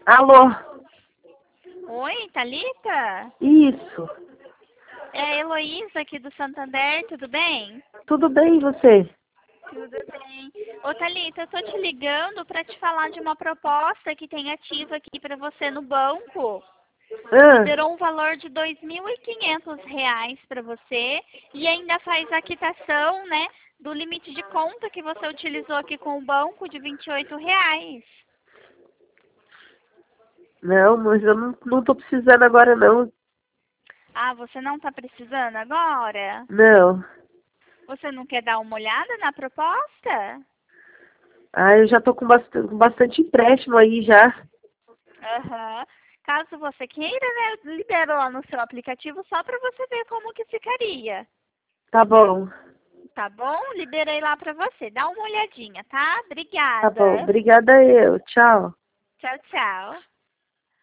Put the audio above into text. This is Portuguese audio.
Alô? Oi, Thalita? Isso. É a Heloísa aqui do Santander, tudo bem? Tudo bem, e você? Tudo bem. Ô, Thalita, eu tô te ligando para te falar de uma proposta que tem ativa aqui para você no banco. Ah, Liberou um valor de R$ 2.500 para você e ainda faz a quitação, né, do limite de conta que você utilizou aqui com o banco de R$ 28. não, mas eu não tô precisando agora, não. Ah, você não está precisando agora? Não. Você não quer dar uma olhada na proposta? Ah, eu já tô com bastante empréstimo aí já. Aham. Caso você queira, né, libero lá no seu aplicativo só para você ver como que ficaria. Tá bom. Tá bom? Liberei lá para você. Dá uma olhadinha, tá? Tá bom. Obrigada. Obrigada eu. Tchau. Tchau, tchau.